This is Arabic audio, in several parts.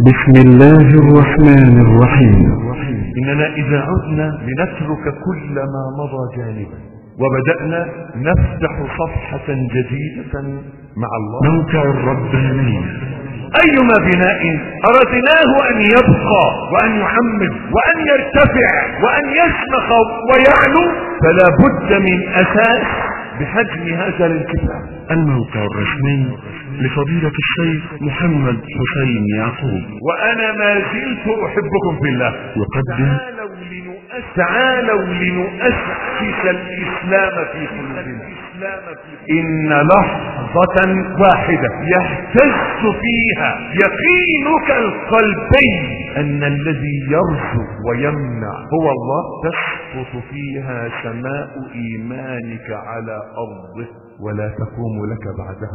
بسم الله الرحمن الرحيم. إننا إذا عدنا لنترك كل ما مضى جانبا وبدأنا نفتح صفحة جديدة مع الله. موقع الربانية. أيما بناء أردناه أن يبقى وأن يحمد وأن يرتفع وأن يشمخ ويعلو فلا بد من أساس بحجم هذا الانكفاء. الموقع الرسمي لفضيلة الشيخ محمد حسين يعقوب. وأنا ما زلت أحبكم في الله. يقدم تعالوا لنؤسس الإسلام في قلوبنا. إن لحظة واحدة يهتز فيها يقينك القلبي أن الذي يرزق ويمنع هو الله، تسقط فيها سماء إيمانك على أرضه ولا تقوم لك بعدها.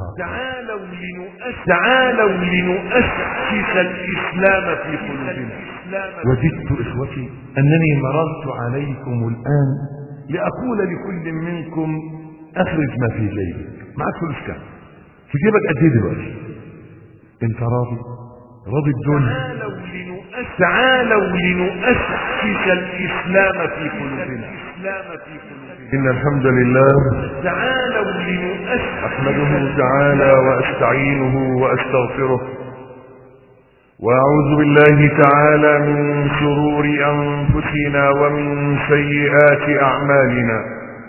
تعالوا لنؤسس الإسلام في قلوبنا. وجدت إخوتي أنني مررت عليكم الآن لأقول لكل منكم أخرج ما في جيبك. معك فلوس كام؟ في جيبك قد ايه دلوقتي؟ انت راضي الدنيا. تعالوا لنؤسس الإسلام في قلوبنا. إن الحمد لله تعالوا لنؤسس أحمده تعالى وأستعينه وأستغفره وأعوذ بالله تعالى من شرور أنفسنا ومن سيئات أعمالنا.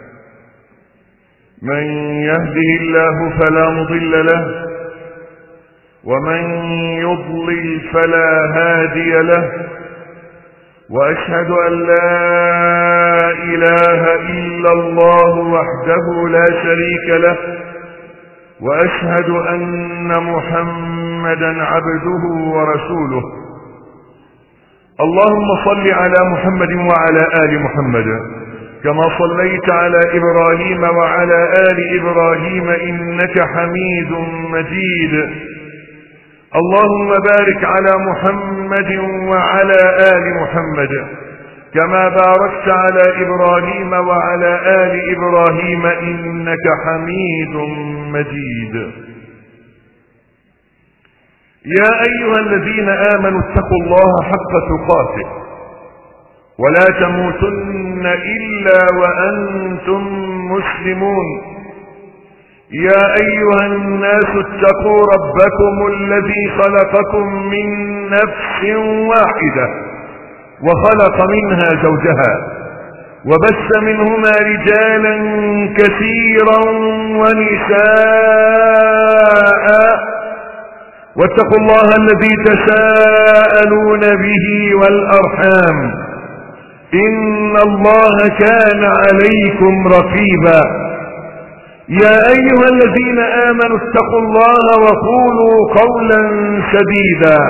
من يهده الله فلا مضل له ومن يضلل فلا هادي له، وأشهد أن لا إله إلا الله وحده لا شريك له، وأشهد أن محمدا عبده ورسوله. اللهم صل على محمد وعلى آل محمد كما صليت على إبراهيم وعلى آل إبراهيم إنك حميد مجيد. اللهم بارك على محمد وعلى آل محمد كما باركت على إبراهيم وعلى آل إبراهيم إنك حميد مجيد. يا أيها الذين آمنوا اتقوا الله حق تقاته ولا تموتن إلا وأنتم مسلمون. يا أيها الناس اتقوا ربكم الذي خلقكم من نفس واحدة وخلق منها زوجها وبث منهما رجالا كثيرا ونساء، واتقوا الله الذي تساءلون به والأرحام إن الله كان عليكم رقيبا. يا أيها الذين آمنوا اتقوا الله وقولوا قولا سديدا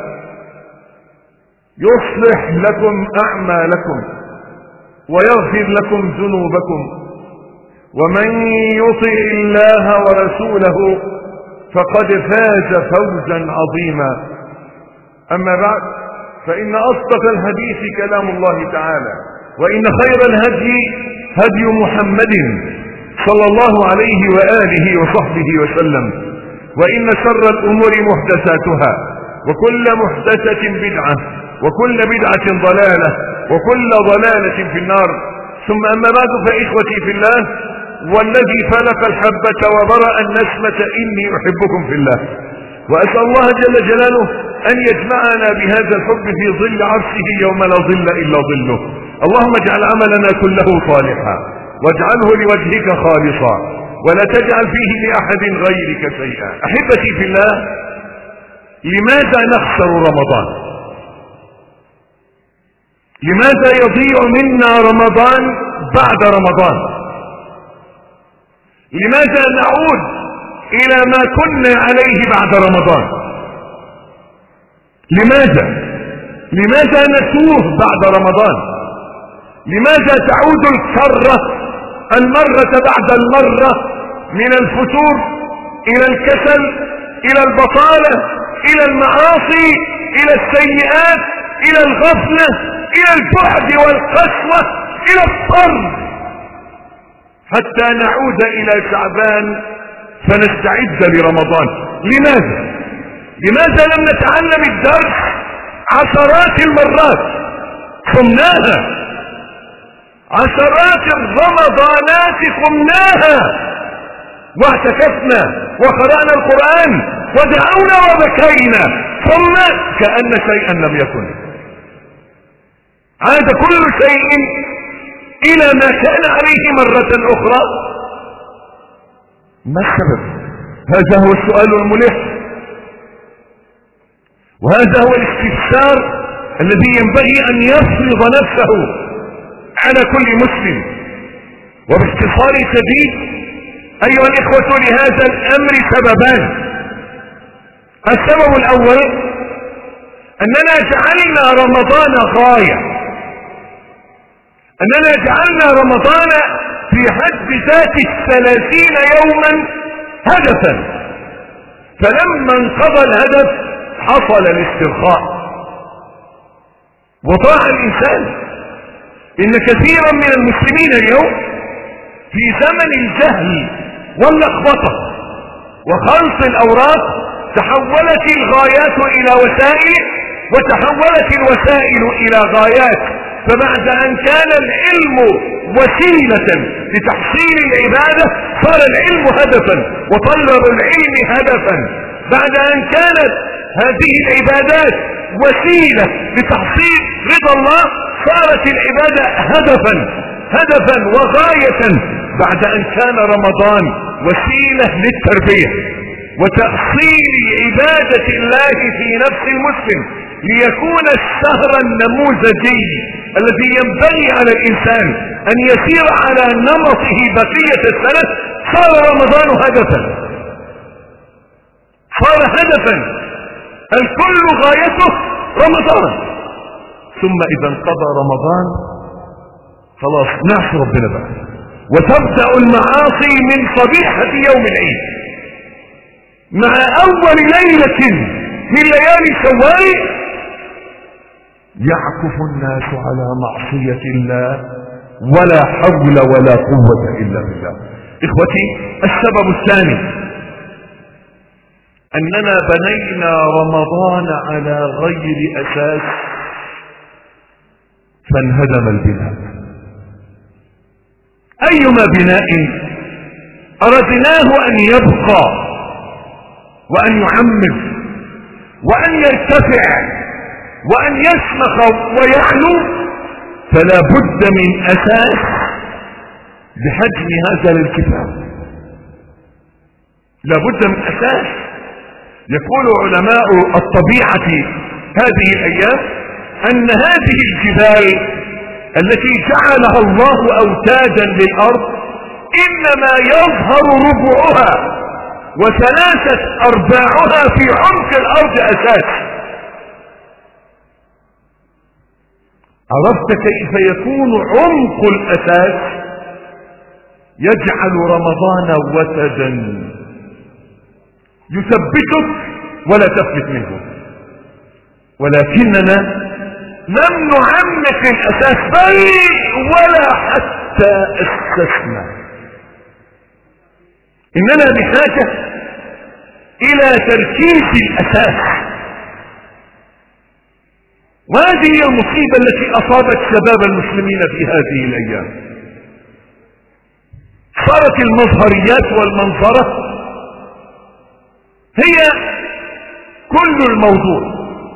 يصلح لكم أعمالكم ويغفر لكم ذنوبكم، ومن يطع الله ورسوله فقد فاز فوزا عظيما. أما بعد، فإن أصدق الحديث كلام الله تعالى، وإن خير الهدي هدي محمد صلى الله عليه وآله وصحبه وسلم، وإن شر الأمور محدثاتها، وكل محدثة بدعة، وكل بدعة ضلالة، وكل ضلالة في النار. ثم أما بعد، فإخوتي في الله والذي فلق الحبة وبرأ النسمة إني أحبكم في الله، وأسأل الله جل جلاله أن يجمعنا بهذا الحب في ظل عرشه يوم لا ظل إلا ظله. اللهم اجعل عملنا كله صالحا واجعله لوجهك خالصا ولا تجعل فيه لأحد غيرك شيئا. أحبتي في الله، لماذا نخسر رمضان؟ لماذا يضيع منا رمضان بعد رمضان؟ لماذا نعود إلى ما كنا عليه بعد رمضان؟ لماذا نتوه بعد رمضان؟ لماذا تعود الكرة المرة بعد المرة من الفتور إلى الكسل إلى البطالة إلى المعاصي إلى السيئات إلى الغفلة إلى البعد والقسوة إلى الطرد، حتى نعود إلى شعبان فنستعد لرمضان؟ لماذا لم نتعلم الدرس عشرات المرات صمناها، عشرات الرمضانات قمناها واعتكفنا وقرأنا القرآن ودعونا وبكينا، ثم كأن شيئا لم يكن، عاد كل شيء إلى ما كان عليه مرة أخرى. ما السبب؟ هذا هو السؤال الملح، وهذا هو الاستفسار الذي ينبغي أن يفرض نفسه على كل مسلم. وباختصار شديد أيها الإخوة، لهذا الأمر سببان. السبب الأول أننا جعلنا رمضان غاية، أننا جعلنا رمضان في حد ذات 30 يوما هدفا، فلما انقضى الهدف حصل الاسترخاء وضاع الإنسان. إن كثيرا من المسلمين اليوم في زمن الجهل واللخبطة وخلط الأوراق تحولت الغايات إلى وسائل، وتحولت الوسائل إلى غايات. فبعد أن كان العلم وسيلة لتحصيل العبادة صار العلم هدفا وطلب العلم هدفا. بعد أن كانت هذه العبادات وسيلة لتحصيل رضا الله صارت العبادة هدفا وغاية. بعد أن كان رمضان وسيلة للتربية وتأصيل عبادة الله في نفس المسلم ليكون الشهر النموذجي الذي ينبغي على الإنسان أن يسير على نمطه بقية السنة، صار رمضان هدفا، صار هدفا، الكل غايته رمضان. ثم إذا انقضى رمضان خلاص نعصي ربنا بقى، وتبدأ المعاصي من صبيحة يوم العيد مع أول ليلة من ليالي شوال يعكف الناس على معصية الله ولا حول ولا قوة إلا بالله. إخوتي، السبب الثاني أننا بنينا رمضان على غير أساس فانهدم البناء. أيما بناء أردناه أن يبقى وأن يعمر وأن يرتفع وأن يشمخ ويعلو فلا بد من أساس بحجم هذا الارتفاع، لا بد من أساس. يقول علماء الطبيعة هذه الأيام أن هذه الجبال التي جعلها الله أوتادا للأرض إنما يظهر ربعها وثلاثة أرباعها في عمق الأرض أساس. عرفت كيف يكون عمق الأساس؟ يجعل رمضان وتدا يثبتك ولا تفلت منه. ولكننا لم نعمق الأساس بل ولا حتى أسسنا. إننا بحاجة إلى تركيز الأساس، وهذه هي المصيبة التي أصابت شباب المسلمين في هذه الأيام. صارت المظهريات والمنظرة هي كل الموضوع،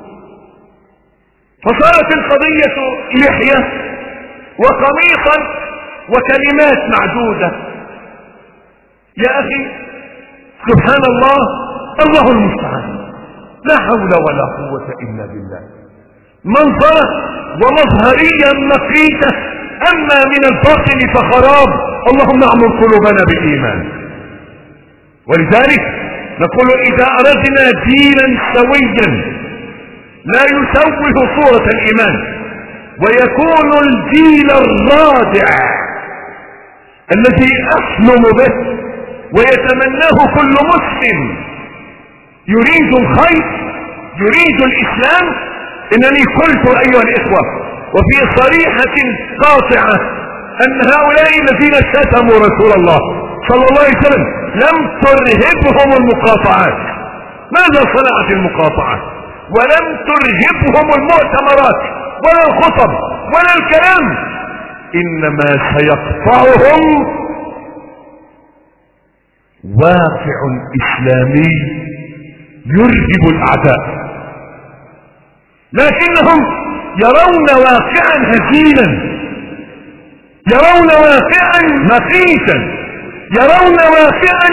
فصارت القضية لحية وقميصا وكلمات معدودة. يا أخي سبحان الله، الله المستعان، لا حول ولا قوة إلا بالله. منظرة ومظهرية مقيتة، أما من الباطن فخراب. اللهم اعمر قلوبنا بالإيمان. ولذلك نقول إذا أردنا دينا سويا لا يشوه صورة الإيمان ويكون الجيل الرادع الذي أحلم به ويتمناه كل مسلم يريد الخير يريد الإسلام. إنني قلت أيها الإخوة وفي صريحة قاطعة أن هؤلاء الذين شتموا رسول الله صلى الله عليه وسلم لم ترهبهم المقاطعات. ماذا صنعت المقاطعة؟ ولم ترهبهم المؤتمرات ولا الخطب ولا الكلام، انما سيقطعهم واقع اسلامي يرهب الاعداء، لكنهم يرون واقعا هزيلا، يرون واقعا مخيفا، يرون واقعا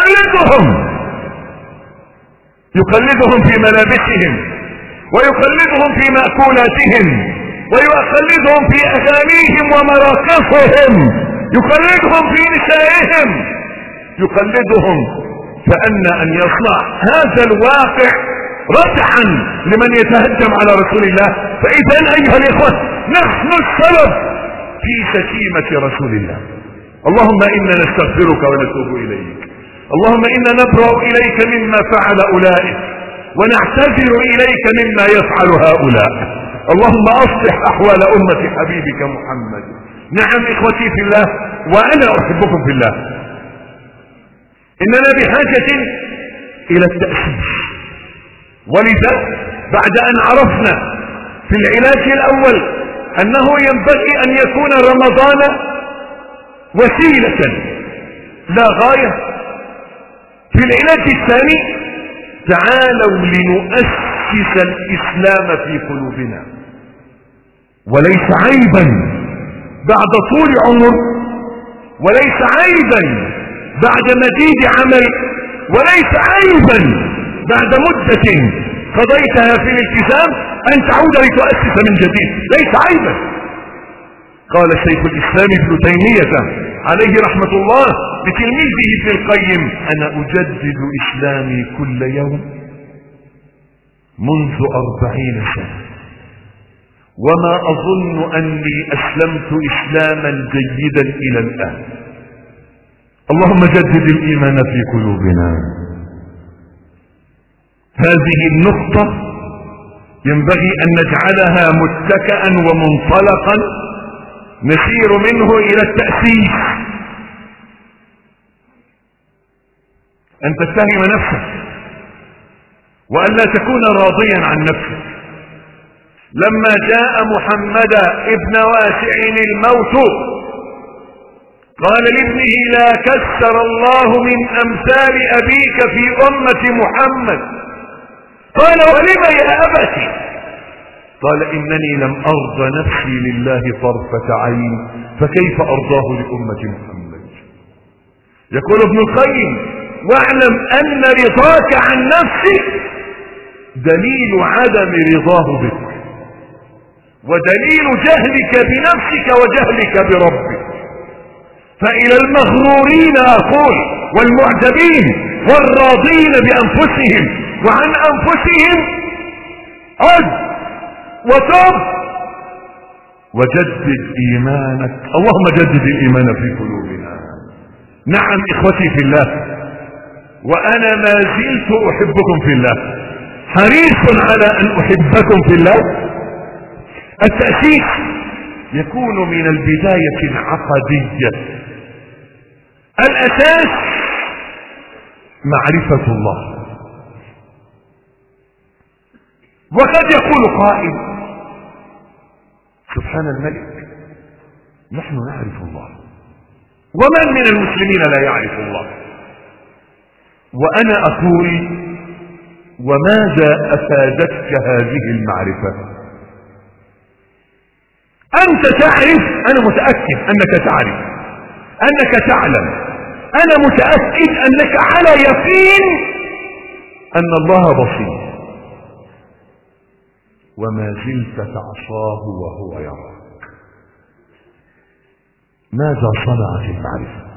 يقلدهم في ملابسهم، ويقلدهم في مأكولاتهم، ويقلدهم في أغانيهم ومراقصهم، يقلدهم في نسائهم، يقلدهم. فأن أن يصنع هذا الواقع ردعا لمن يتهجم على رسول الله. فإذا أيها الإخوة نحن السبب في شتيمة رسول الله. اللهم إنا نستغفرك ونتوب إليك، اللهم إنا نبرأ إليك مما فعل أولئك، ونعتذر إليك مما يفعل هؤلاء. اللهم أصلح أحوال أمة حبيبك محمد. نعم إخوتي في الله، وأنا أحبكم في الله، إننا بحاجة إلى التأسيس. ولذا بعد أن عرفنا في العلاج الأول أنه ينبغي أن يكون رمضان وسيلة لا غاية، في العلاج الثاني تعالوا لنؤسس الإسلام في قلوبنا. وليس عيبا بعد طول عمر، وليس عيبا بعد مزيد عمل، وليس عيبا بعد مدة قضيتها في الالتزام أن تعود لتؤسس من جديد، ليس عيبا. قال شيخ الإسلام ابن تيمية عليه رحمة الله لتلميذه ابن القيم: أنا أجدد إسلامي كل يوم منذ 40 سنة، وما أظن أني أسلمت إسلاما جيدا إلى الآن. اللهم جدد الإيمان في قلوبنا. هذه النقطة ينبغي أن نجعلها متكئا ومنطلقا نسير منه إلى التأسيس. أن تتهم نفسك وأن لا تكون راضيا عن نفسك. لما جاء محمد ابن واسع الموت قال لابنه: لا كسر الله من أمثال أبيك في أمة محمد. قال: ولم يا أبتي؟ قال: إنني لم أرض نفسي لله طرفة عين، فكيف أرضاه لأمة محمد؟ يقول ابن القيم: واعلم أن رضاك عن نفسك دليل عدم رضاه بك، ودليل جهلك بنفسك وجهلك بربك. فإلى المغرورين أقول، والمعجبين والراضين بأنفسهم وعن أنفسهم: عد وتب وجدد إيمانك. اللهم جدد الإيمان في قلوبنا. نعم إخوتي في الله، وأنا ما زلت أحبكم في الله، حريص على أن أحبكم في الله. التأسيس يكون من البداية العقدية. الأساس معرفة الله. وقد يقول قائل: سبحان الملك، نحن نعرف الله، ومن من المسلمين لا يعرف الله؟ وأنا أقول: وماذا أفادتك هذه المعرفة؟ أنت تعرف، أنا متأكد أنك تعرف، أنك تعلم، أنا متأكد أنك على يقين أن الله بصير، وما زلت تعصاه وهو يراك. ماذا صنعت المعرفة؟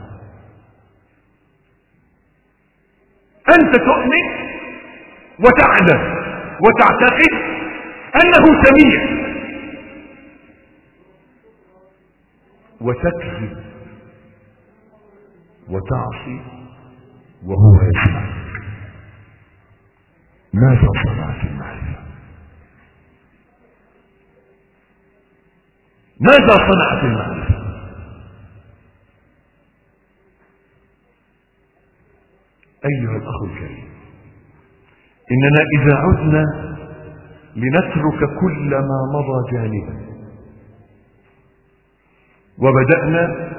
أنت تؤمن وتعلم وتعتقد أنه سميع، وتكذب وتعصي وهو يسمعك. ماذا صنعت المعرفة؟ ماذا صنعت المعرفة؟ أيها الأخ الكريم، إننا إذا عدنا لنترك كل ما مضى جانبا، وبدأنا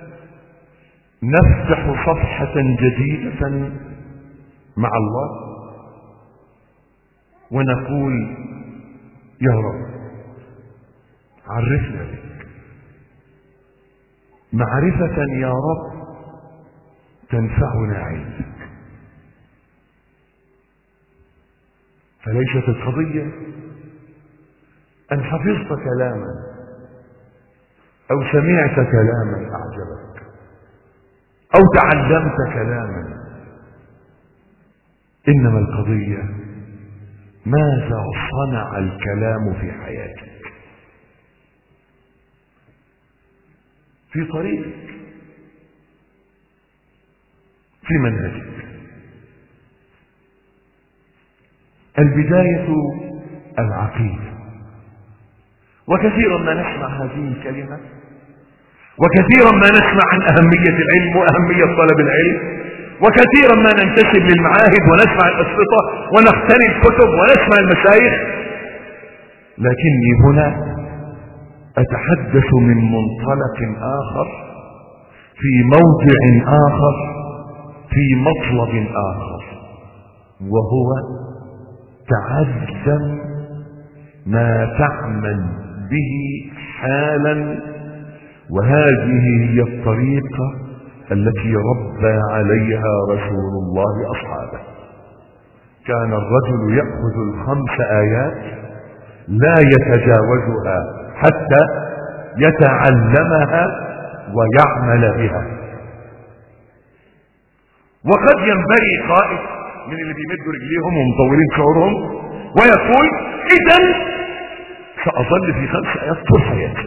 نفتح صفحة جديدة مع الله ونقول يا رب عرفنا بك معرفة يا رب تنفعنا عندك. فليست القضية أن حفظت كلاما أو سمعت كلاما أعجبك أو تعلمت كلاما، إنما القضية ماذا صنع الكلام في حياتك، في طريقك، في منهجك. البداية العقيدة. وكثيرا ما نسمع هذه الكلمة، وكثيرا ما نسمع عن أهمية العلم وأهمية طلب العلم، وكثيرا ما ننتسب للمعاهد ونسمع الأسرطة ونقتني الكتب ونسمع المشايخ، لكني هنا أتحدث من منطلق آخر، في موضع آخر، في مطلب آخر، وهو تعلم ما تعمل به حالا. وهذه هي الطريقة التي ربى عليها رسول الله أصحابه. كان الرجل يأخذ 5 آيات لا يتجاوزها حتى يتعلمها ويعمل بها. وقد ينبغي قائد من اللي بيمدوا رجليهم ومطولين شعورهم ويقول إذن سأظل في 5 آيات طول حياتي،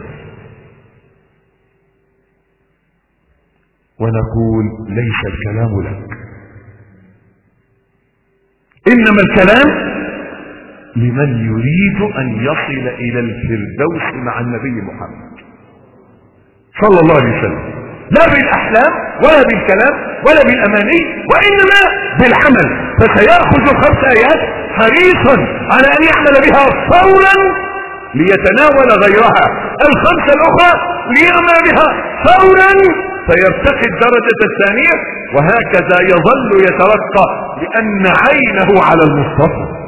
ونقول ليس الكلام لك، إنما الكلام لمن يريد أن يصل إلى الفردوس مع النبي محمد صلى الله عليه وسلم، لا بالأحلام ولا بالكلام ولا بالأماني، وإنما بالعمل. فسيأخذ 5 آيات حريصا على أن يعمل بها فورا ليتناول غيرها، 5 الأخرى ليعمل بها فورا فيرتقي الدرجة الثانية، وهكذا يظل يترقى لأن عينه على المصطفى.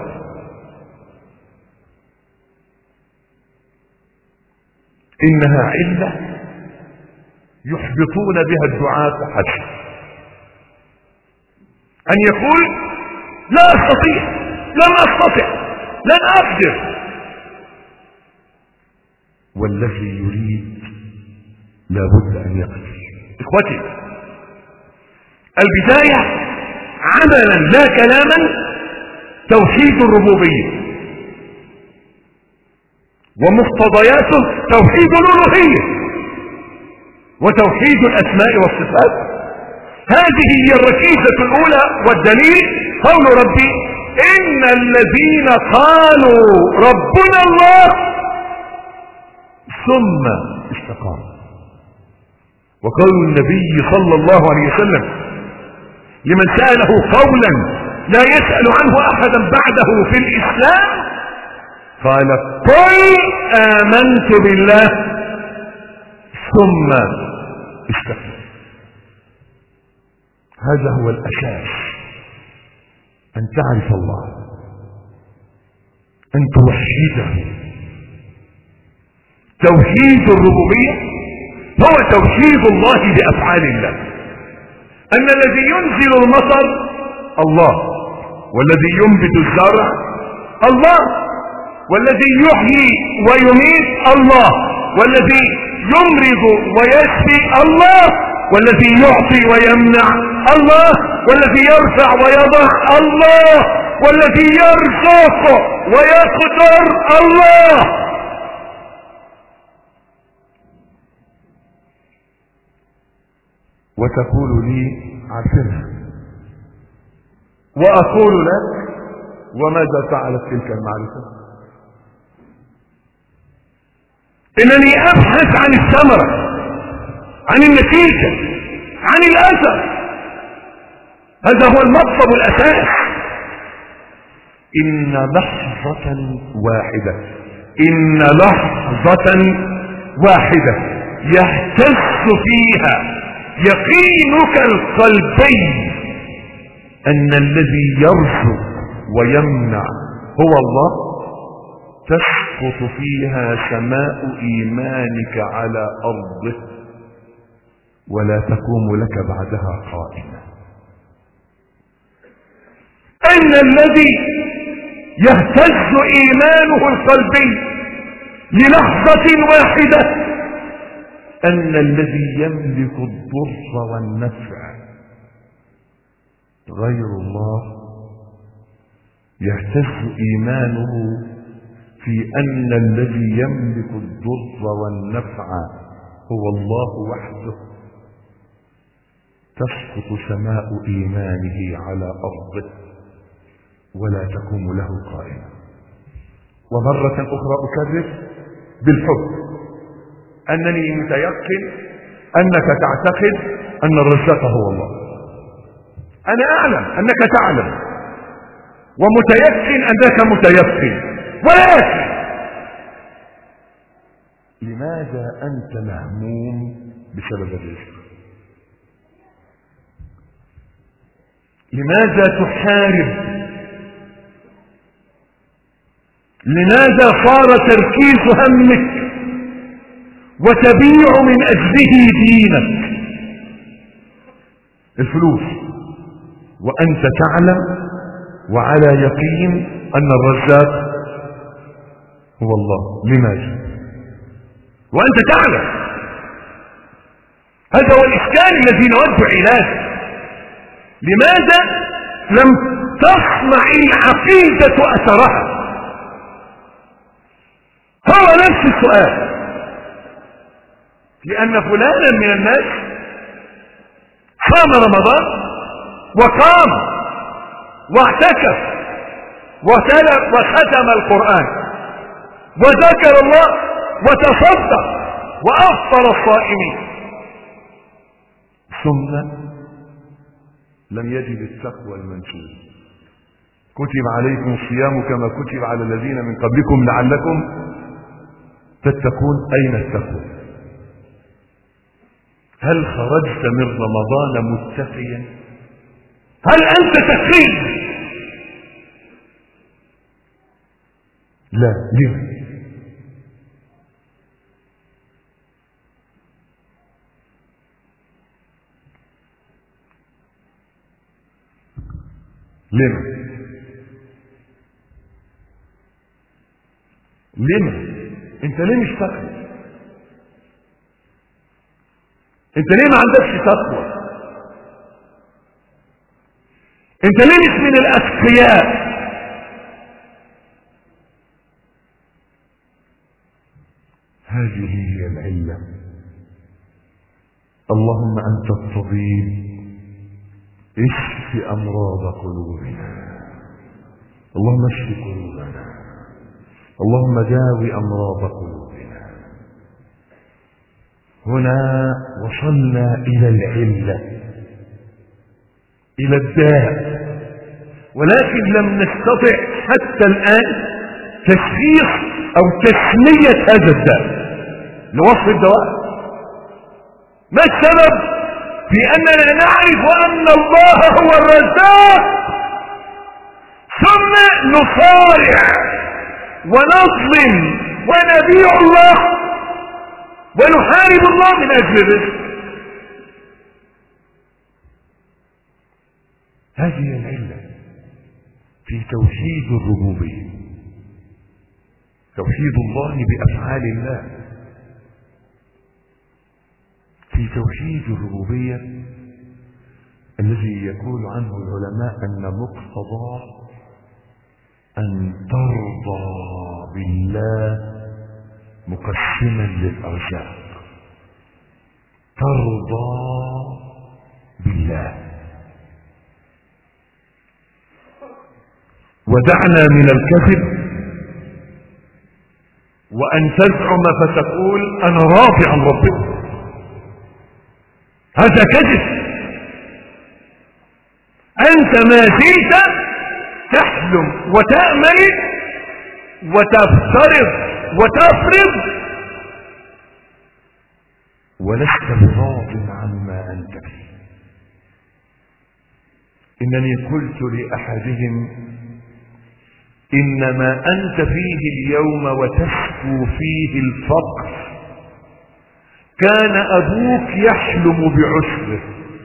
إنها علة يحبطون بها الدعاة حتى أن يقول لا أستطيع، لن أستطيع، لن أقدر. والذي يريد لابد أن يقدر. إخوتي، البداية عملا لا كلاما توحيد الربوبية، ومقتضياته توحيد الألوهية وتوحيد الأسماء والصفات. هذه هي الركيزة الأولى، والدليل قول ربي إن الذين قالوا ربنا الله ثم استقاموا. وقول النبي صلى الله عليه وسلم لمن سأله قولا لا يسأل عنه أحدا بعده في الإسلام قال قل آمنت بالله ثم استقم. هذا هو الأساس، أن تعرف الله، أن توحيده. توحيد الربوبية هو توحيد الله بأفعال الله، أن الذي ينزل المطر الله، والذي ينبت الزرع الله، والذي يحيي ويميت الله، والذي يمرض ويشفي الله، والذي يعطي ويمنع الله، والذي يرفع ويضع الله، والذي يرزق ويقدر الله. وتقول لي عارفينها، وأقول لك وماذا فعلت تلك المعرفة؟ إنني أبحث عن الثمرة، عن النتيجة، عن الأثر. هذا هو المطلب الأساس. إن لحظة لحظة واحدة، إن لحظة واحدة يهتز فيها يقينك القلبي أن الذي يرزق ويمنع هو الله، تسقط فيها سماء إيمانك على أرضه ولا تقوم لك بعدها قائمة. أن الذي يهتز إيمانه القلبي للحظة واحدة أن الذي يملك الضر والنفع غير الله، يهتز إيمانه في أن الذي يملك الضر والنفع هو الله وحده، تسقط سماء إيمانه على أرضه ولا تقوم له قائمة. ومرة أخرى أكرر بالحب أنني متيقن أنك تعتقد أن الرزاق هو الله. أنا أعلم أنك تعلم ومتيقن أنك متيقن، ولكن لماذا أنت مهموم بسبب الرزق؟ لماذا تحارب؟ لماذا صار تركيز همك وتبيع من أجله دينك الفلوس وأنت تعلم وعلى يقين أن الرزاق هو الله؟ لماذا وأنت تعلم؟ هذا هو الإشكال الذي نود علاجه. لماذا لم تصنع العقيدة أثرها؟ هو نفس السؤال. لأن فلانا من الناس صام رمضان وقام واعتكف وتلا وختم القرآن وذكر الله وتصدق وأفطر الصائمين، ثم لم يجد التقوى المنشود. كتب عليكم الصيام كما كتب على الذين من قبلكم لعلكم تتقون. أين التقوى؟ هل خرجت من رمضان متقيا؟ هل أنت تقي؟ لا. ليه؟ لما انت ليه مش تقي؟ انت ليه ما عندكش تقوى؟ انت ليه مش من الاتقياء؟ هذه هي العلة. اللهم انت الطبيب اشف امراض قلوبنا، اللهم اشف قلوبنا، اللهم داوي امراض قلوبنا. هنا وصلنا الى العلة، الى الداء، ولكن لم نستطع حتى الان تشخيص او تسمية هذا الداء لوصف الدواء. ما السبب في اننا نعرف ان الله هو الرزاق ثم نصارع ونظلم ونبيع الله ونحارب الله من اجل الرزق؟ هذه العلة في توحيد الربوبية، توحيد الله بأفعال الله. في توحيد الربوبية الذي يقول عنه العلماء أن مقتضاه أن ترضى بالله مقسما للأرزاق، ترضى بالله. ودعنا من الكذب وأن تزعم فتقول أنا راضي عن ربنا، هذا كذب. أنت ما زلت تحلم وتأمل وتفترض وتفرض ولست براض عما أنت فيه. إنني قلت لأحدهم إنما أنت فيه اليوم وتشكو فيه الفقر كان أبوك يحلم بعسره.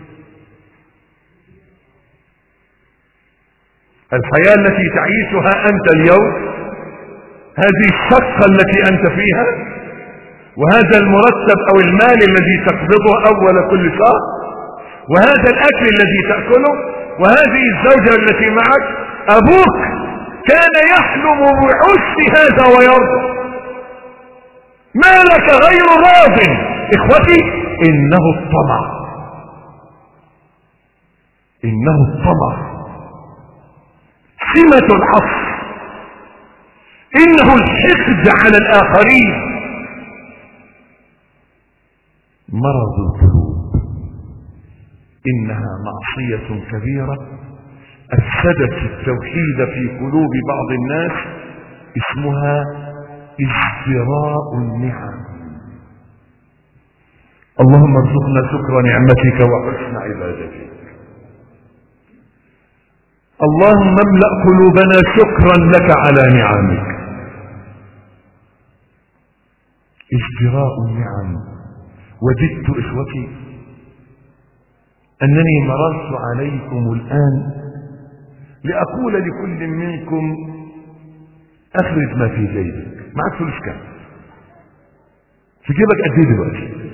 الحياة التي تعيشها أنت اليوم، هذه الشقة التي أنت فيها، وهذا المرتب أو المال الذي تقبضه أول كل شهر، وهذا الأكل الذي تأكله، وهذه الزوجة التي معك، أبوك كان يحلم بعسر هذا ويرضى. ما لك غير راض. إخوتي، إنه الطمع، إنه الطمع سمة العصر، إنه الحقد على الآخرين، مرض القلوب. إنها معصية كبيرة أفسدت التوحيد في قلوب بعض الناس، اسمها ازدراء النعم. اللهم ارزقنا شكر نعمتك وحسن عبادتك. اللهم املأ قلوبنا شكرا لك على نعمك. ازدراء النعم. وددت إخوتي أنني مررت عليكم الآن لأقول لكل منكم أخرج ما في جيبك. معك فلوس كام؟ في جيبك قد ايه دلوقتي؟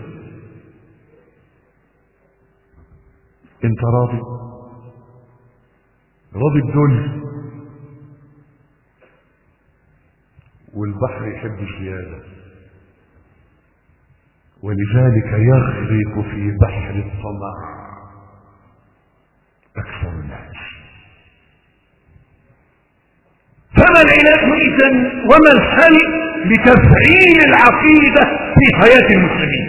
انت راضي؟ راضي بدول؟ والبحر يحب الزيادة، ولذلك يغرق في بحر الطمع أكثر الناس. فما العلاج إذن وما الحل لتفعيل العقيدة في حياة المسلمين؟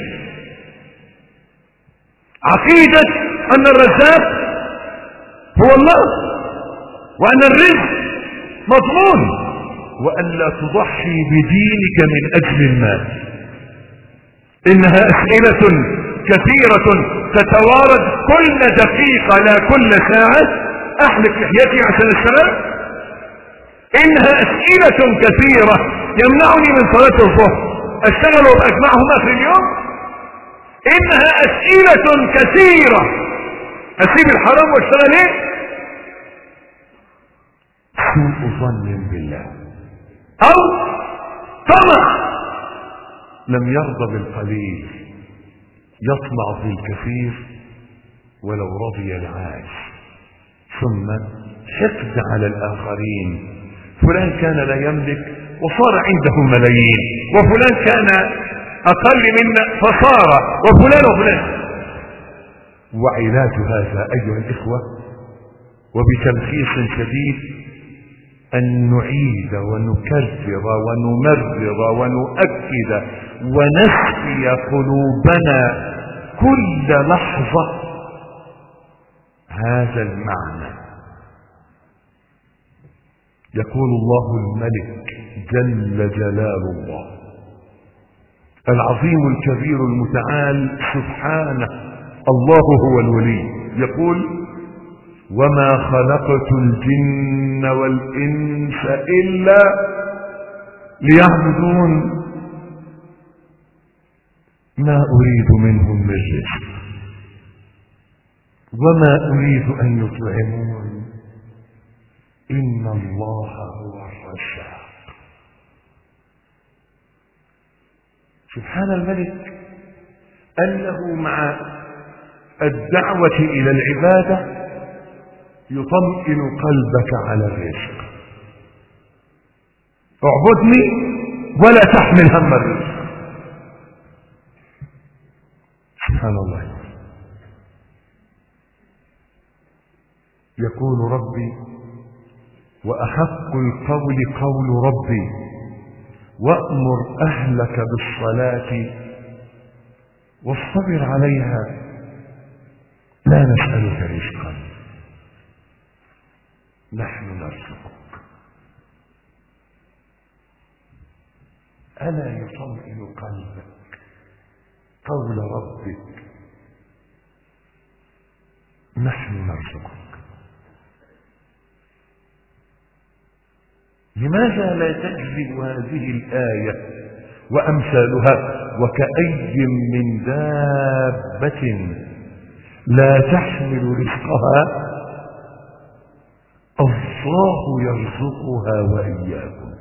عقيدة أن الرزاق هو الله، وأن الرزق مضمون، وأن لا تضحي بدينك من أجل المال. إنها أسئلة كثيرة تتوارد كل دقيقة لا كل ساعة. أحلق لحيتي عشان الشباب. إنها أسئلة كثيرة يمنعني من صلاة الظهر، أشتغل وأجمعهما في اليوم. إنها أسئلة كثيرة، أسيب الحرام واشتغل إيه؟ سوء ظن بالله، أو طمع لم يرضى بالقليل يطمع في الكثير ولو رضي العاش. ثم حقد على الآخرين. فلان كان لا يملك وصار عنده ملايين، وفلان كان أقل منا فصار، وفلان وفلان. وعلاج هذا أيها الإخوة وبتلخيص شديد أن نعيد ونكرر ونمرر ونؤكد ونسقي قلوبنا كل لحظة هذا المعنى. يقول الله الملك جل جلال الله العظيم الكبير المتعال سبحانه، الله هو الولي، يقول وما خلقت الجن والإنس إلا ليعبدون ما أريد منهم من رزق وما أريد أن يطعمون إن الله هو الرزاق. سبحان الملك أنه مع الدعوة إلى العبادة يطمئن قلبك على الرزق. اعبدني ولا تحمل هم الرزق. سبحان الله. يقول ربي وأحق القول قول ربي وأمر أهلك بالصلاة واصطبر عليها لا نسألك رزقا نحن نرزقك. ألا يطمئن قلبك قول ربك نحن نرزقك؟ لماذا لا تجذب هذه الآية وأمثالها؟ وكأي من دابة لا تحمل رزقها الله يرزقها وإياكم.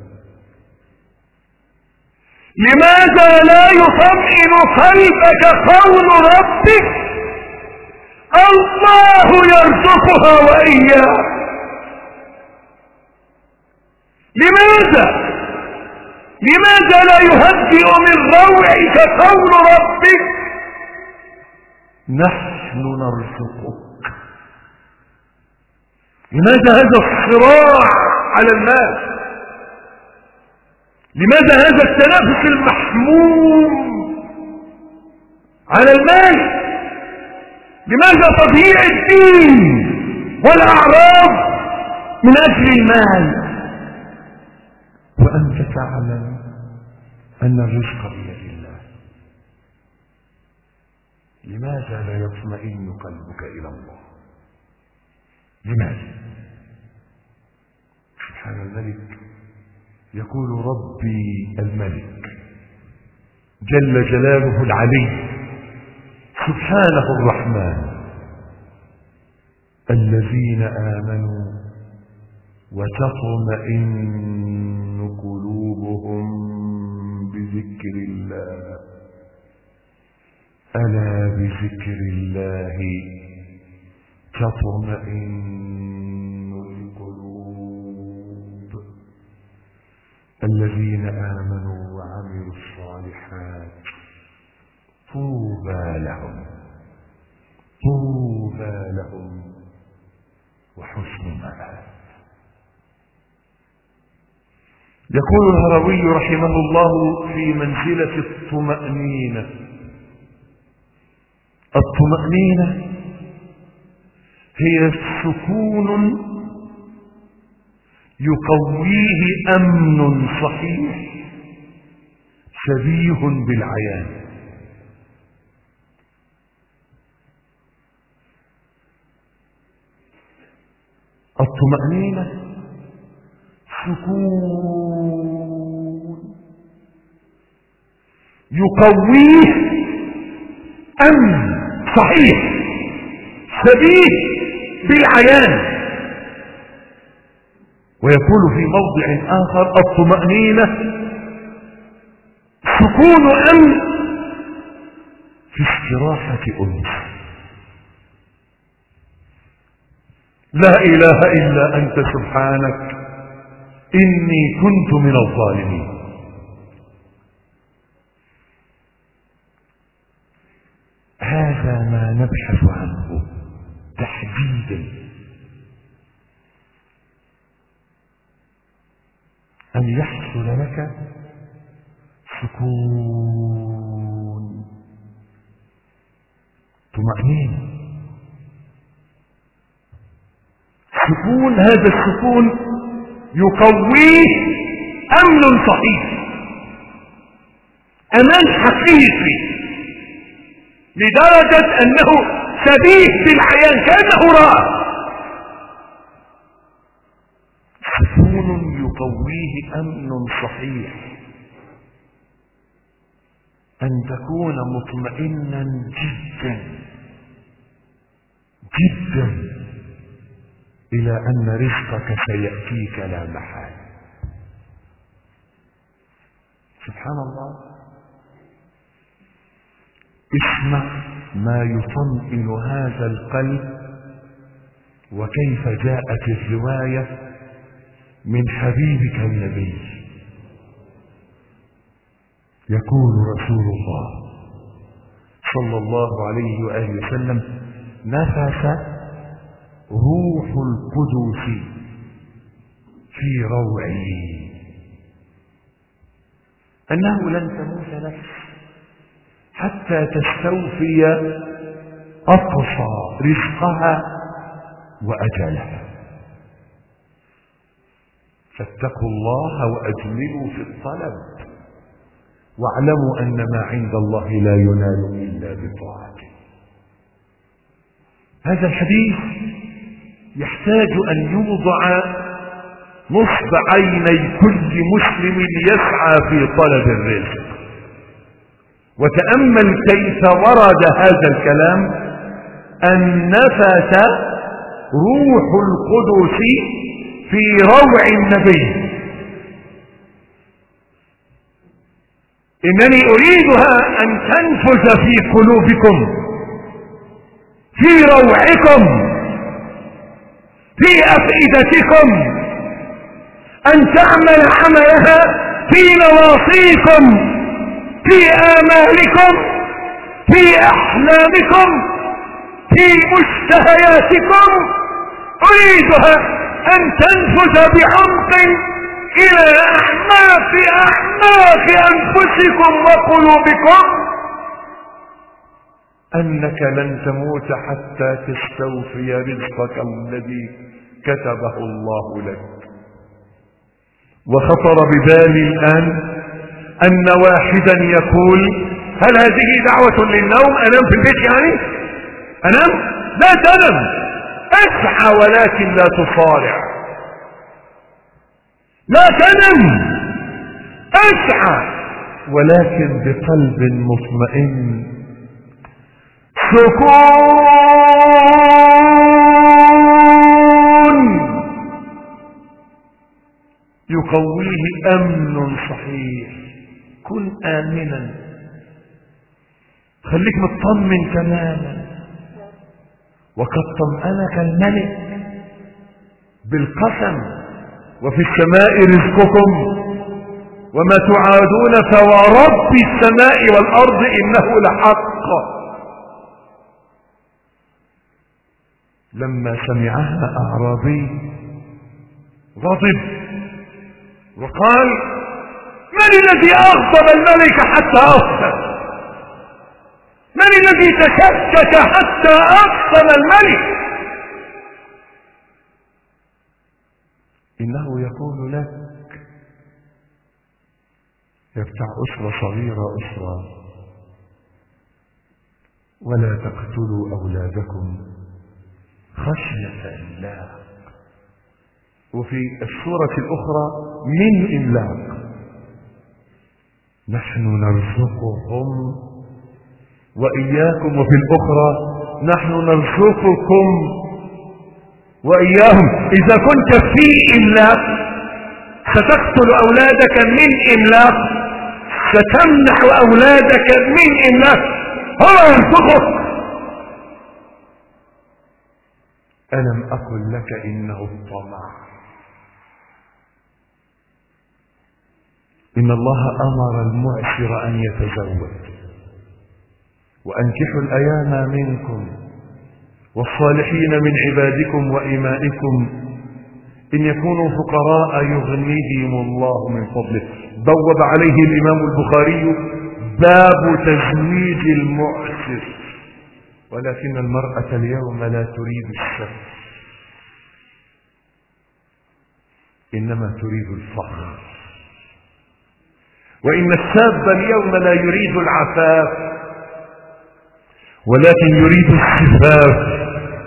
لماذا لا يطمئن قلبك قول ربك الله يرزقها وإياكم؟ لماذا لا يهدئ من روعك قول ربك نحن نرزقك؟ لماذا هذا الصراع على المال؟ لماذا هذا التنافس المحموم على المال؟ لماذا تضييع الدين والأعراض من أجل المال وأنت تعلم أن الرزق بيد الله؟ لماذا لا يطمئن قلبك إلى الله؟ لماذا؟ سبحان الملك يقول ربي الملك جل جلاله العلي سبحانه الرحمن الذين آمنوا وتطمئن قلوبهم بذكر الله ألا بذكر الله تطمئن القلوب. الذين آمنوا وعملوا الصالحات طوبى لهم وحسن مآب. يقول الهروي رحمه الله في منزلة الطمأنينة: الطمأنينة هي سكون يقويه أمن صحيح شبيه بالعيان. الطمأنينة سكون يقويه أمن صحيح شبيه بالعيان. ويقول في موضع آخر: الطمأنينة سكون أمن في استراحة أنس. لا إله إلا أنت سبحانك إني كنت من الظالمين. هذا ما نبحث عنه تحديدا، أن يحصل لك سكون طمأنينة. سكون، هذا السكون يقويه أمن صحيح، أمان حقيقي، لدرجة أنه شبيه بالعيان كأنه رأى. سكون يقويه أمن صحيح، أن تكون مطمئنا جدا جدا إلى أن رزقك سيأتيك لا محالة. سبحان الله. اسمع ما يطمئن هذا القلب وكيف جاءت الرواية من حبيبك النبي. يقول رسول الله صلى الله عليه وآله وسلم: نفث روح القدس في روعي أنه لن تموت نفس حتى تستوفي أقصى رزقها وأجلها، فاتقوا الله وأجملوا في الطلب واعلموا أن ما عند الله لا ينال إلا بطاعته. هذا الحديث يحتاج أن يوضع نصب عيني كل مسلم يسعى في طلب الرزق. وتأمل كيف ورد هذا الكلام أن نفث روح القدس في روع النبي. إنني أريدها أن تنفذ في قلوبكم، في روعكم، في أفئدتكم، أن تعمل عملها في نواصيكم، في آمالكم، في أحلامكم، في مشتهياتكم. أريدها أن تنفذ بعمق إلى أعماق أنفسكم وقلوبكم، أنك لن تموت حتى تستوفي رزقك الذي كتبه الله لك. وخطر ببالي الآن أن واحدا يقول: هل هذه دعوة للنوم؟ أنام في البيت يعني؟ أنام؟ لا تنم، اسعى ولكن لا تصارع. لا تنم، اسعى ولكن بقلب مطمئن. سكون يقويه أمن صحيح. كن آمنا، خليك مطمن تماما. وقد طمأنك الملك بالقسم: وفي السماء رزقكم وما توعدون فورب السماء والأرض إنه لحق. لما سمعها أعرابي غضب وقال: من الذي أغضب الملك حتى أغضب؟ من الذي تشكك حتى أغضب الملك؟ إنه يقول لك يا بتاع أسرة صغيرة، أسرة: ولا تقتلوا أولادكم خشية إملاق. وفي السورة الأخرى: من إملاق. نحن نرزقهم وإياكم. وفي الأخرى: نحن نرزقكم وإياهم. إذا كنت في إملاق ستقتل أولادك من إملاق، ستمنح أولادك من إملاق. هو يرزقك. ألم أقل لك إنه الطمع؟ إن الله أمر المعسر أن يتزوج: وأنكحوا الأيام منكم والصالحين من عبادكم وإمائكم إن يكونوا فقراء يغنيهم الله من فضله. بوب عليه الإمام البخاري: باب تزويج المعسر. ولكن المرأة اليوم لا تريد الشر، إنما تريد الفخر. وإن الشاب اليوم لا يريد العفاف ولكن يريد الشفاف.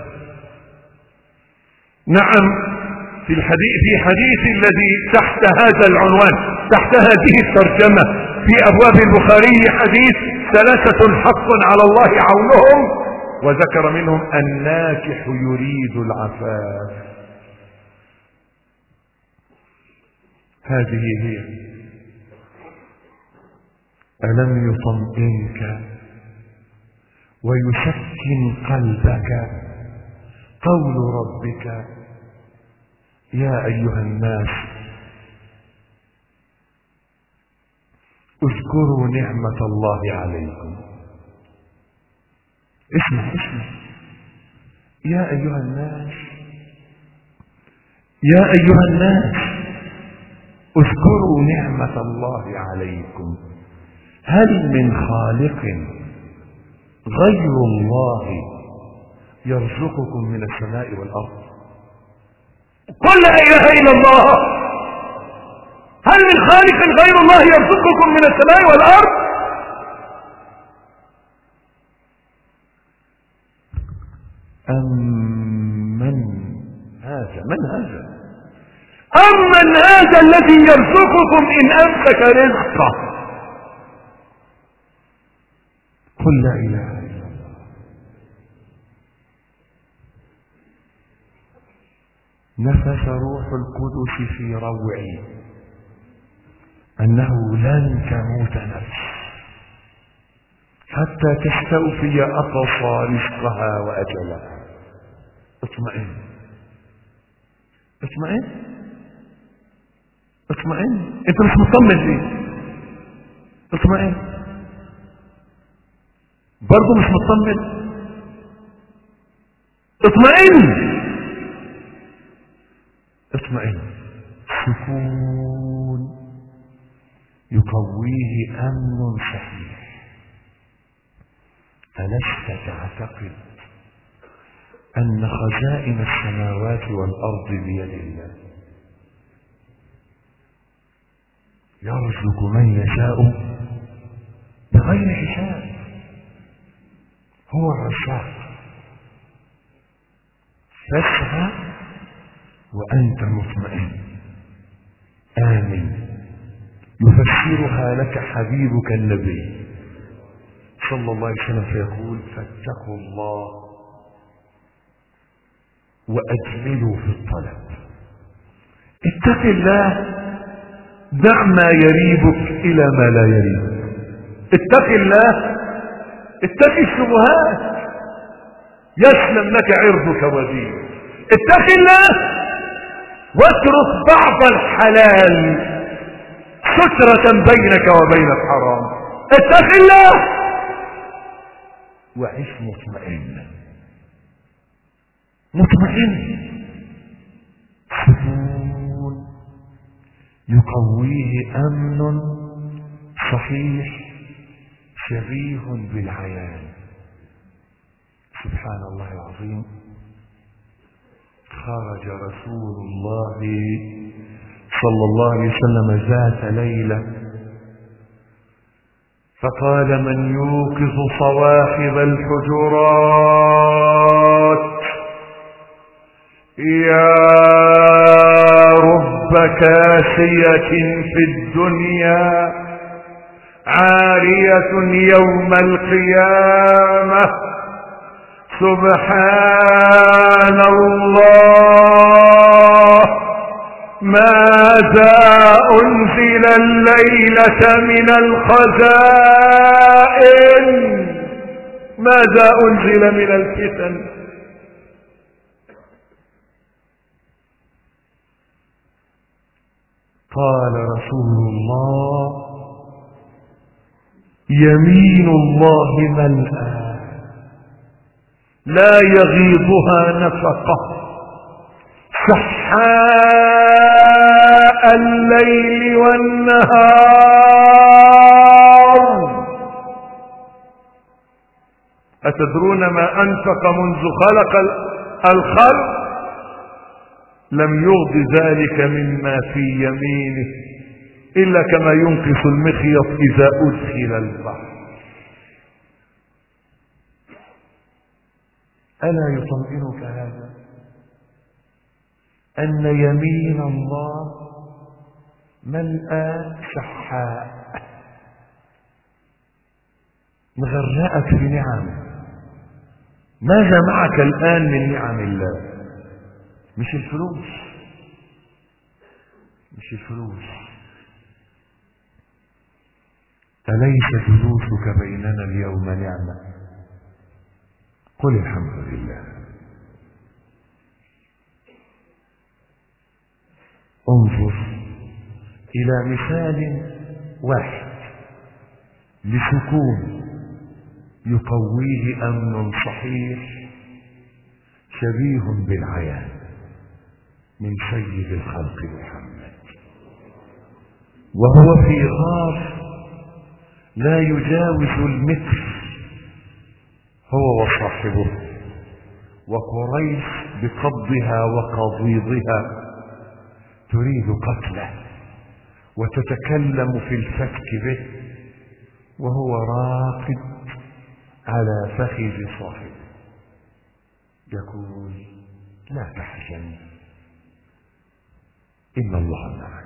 نعم، في حديث الذي تحت هذا العنوان، تحت هذه الترجمة في أبواب البخاري، حديث 3 حق على الله عونهم، وذكر منهم الناكح يريد العفاف. هذه هي. ألم يطمئنك ويسكن قلبك قول ربك: يا أيها الناس اذكروا نعمة الله عليكم. اسمع يا أيها الناس، يا أيها الناس اذكروا نعمة الله عليكم. هل من خالق غير الله يرزقكم من السماء والأرض؟ قل لا إله إلا الله. هل من خالق غير الله يرزقكم من السماء والأرض؟ من هذا الذي يرزقكم إن أمسك رزقه؟ قل لا إله إلا الله. نفث روح القدس في روعي أنه لن تموت نفس حتى تستوفي أقصى رزقها وأجلها. اطمئن انت مش مطمن ليه؟ اطمئن. برضه مش مطمن؟ اطمئن. سكون يقويه أمن صحيح. ألست تعتقد أن خزائن السماوات والأرض بيد الله؟ يرزق من يشاء بغير حساب. هو الرزاق. فاسعى وأنت مطمئن آمن. يفسرها لك حبيبك النبي صلى الله عليه وسلم فيقول: فاتقوا الله وأجملوا في الطلب. اتق الله، دع ما يريبك إلى ما لا يريبك. اتق الله، اتق الشبهات يسلم لك عرضك ودينك. اتق الله واترك بعض الحلال سترة بينك وبين الحرام. اتق الله وعيش مطمئن. سكون يقويه أمن صحيح شبيه بالعيان. سبحان الله العظيم. خرج رسول الله صلى الله عليه وسلم ذات ليلة فقال: من يوقظ صواحب الحجرات؟ يا رب كاسية في الدنيا عارية يوم القيامة. سبحان الله، ماذا أنزل الليلة من الخزائن؟ ماذا أنزل من الفتن؟ قال رسول الله: يمين الله ملأى لا يغيضها نفقة، سحاء الليل والنهار. أتدرون ما أنفق منذ خلق الخلق؟ لم يغض ذلك مما في يمينه إلا كما ينقص المخيط إذا أدخل البحر. ألا يطمئنك هذا؟ أن يمين الله ملأى سحاء مغرقك في نعم. ماذا معك الآن من نعم الله؟ مش الفلوس. أليس جلوسك بيننا اليوم نعمة؟ قل الحمد لله. انظر إلى مثال واحد لسكون يقويه أمن صحيح شبيه بالعيان من سيد الخلق محمد، وهو في غار لا يجاوز المتر هو وصاحبه، وقريش بقبضها وقضيضها تريد قتله، وتتكلم في الفتك به وهو راقد على فخذ صاحبه، يقول لا تحزن إن الله معنا.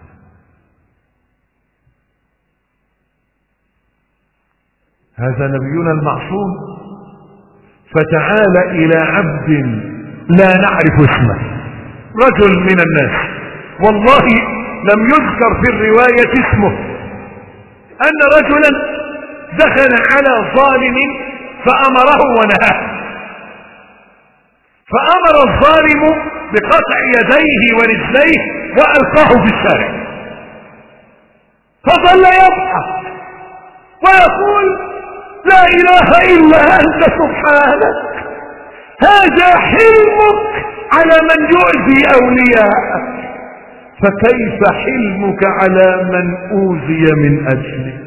هذا نبينا المعصوم. فتعال إلى عبد لا نعرف اسمه، رجل من الناس، والله لم يذكر في الرواية اسمه، أن رجلا دخل على ظالم فأمره ونهاه، فأمر الظالم بقطع يديه ورجليه وألقاه في الشارع، فظل يضحك ويقول لا إله إلا أنت سبحانك، هذا حلمك على من يؤذي أولياءك، فكيف حلمك على من أوذي من أجله؟